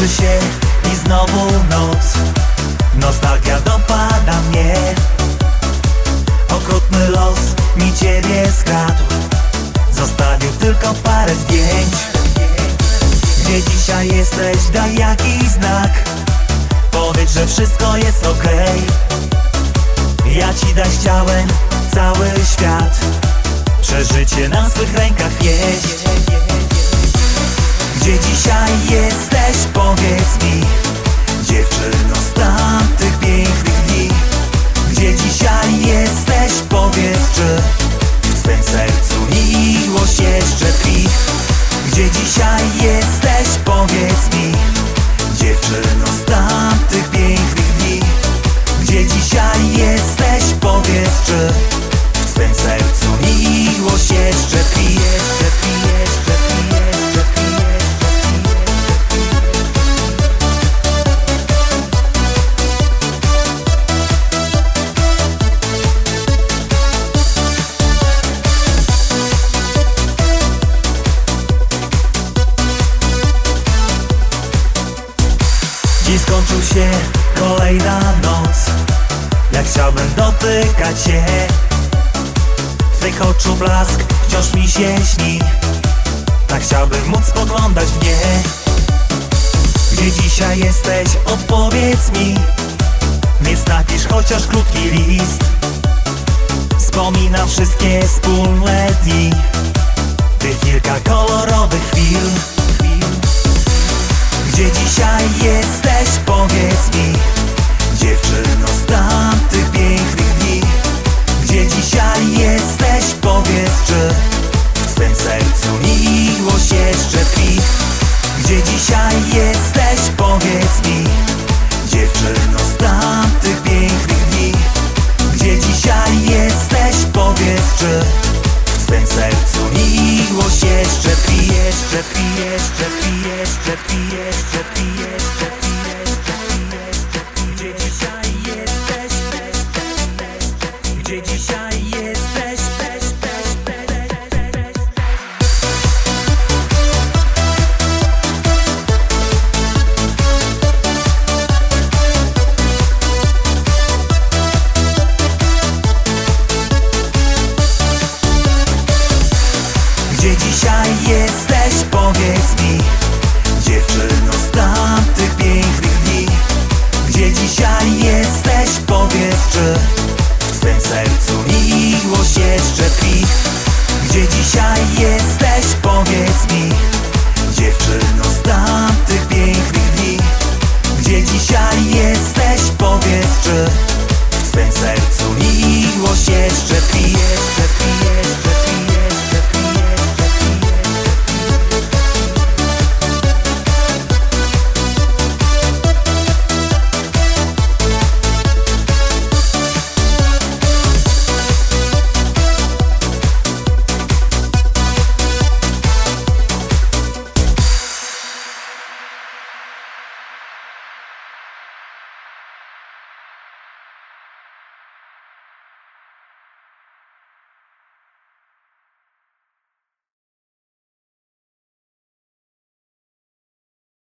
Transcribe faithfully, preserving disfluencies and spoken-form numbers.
kończy się i znowu noc. Nostalgia dopada mnie. Okrutny los mi ciebie skradł. Zostawił tylko parę zdjęć. Gdzie dzisiaj jesteś? Daj jakiś znak. Powiedz, że wszystko jest okej. Ja ci dać chciałem cały świat. Przeżycie na swych rękach nieść. Gdzie dzisiaj jesteś? Powiedz mi, dziewczyno z tamtych pięknych dni. Gdzie dzisiaj jesteś? Powiedz, czy w twym sercu miłość jeszcze tkwi. Gdzie dzisiaj jesteś? Powiedz mi, dziewczyno z tamtych pięknych dni. Gdzie dzisiaj jesteś? Powiedz, czy w twym sercu miłość jeszcze tkwi. Jeszcze tkwi, jeszcze tkwi, jeszcze tkwi, jeszcze tkwi. Dziś skończył się kolejna noc. Jak chciałbym dotykać się. Twych oczu blask wciąż mi się śni. Tak chciałbym móc spoglądać w nie. Gdzie dzisiaj jesteś? Odpowiedz mi. Więc napisz chociaż krótki list. Wspominam wszystkie wspólne dni. Tych kilka kolorowych chwil. Gdzie dzisiaj jesteś? Powiedz mi, dziewczyno z tamtych pięknych dni. Gdzie dzisiaj jesteś? Powiedz, czy w twym sercu miłość jeszcze tkwi. Gdzie dzisiaj jesteś? Powiedz mi, dziewczyno z tamtych pięknych dni. Gdzie dzisiaj jesteś? Powiedz, czy w twym sercu miłość jeszcze tkwi. Jeszcze tkwi, jeszcze tkwi, jeszcze tkwi, jeszcze tkwi, jeszcze tkwi, jeszcze tkwi, jeszcze tkwi. Gdzie dzisiaj jesteś? Gdzie dzisiaj jesteś? Gdzie dzisiaj jesteś? Powiedz mi, dziewczyno z tamtych pięknych dni. Gdzie dzisiaj jesteś? Powiedz, czy w twym sercu miłość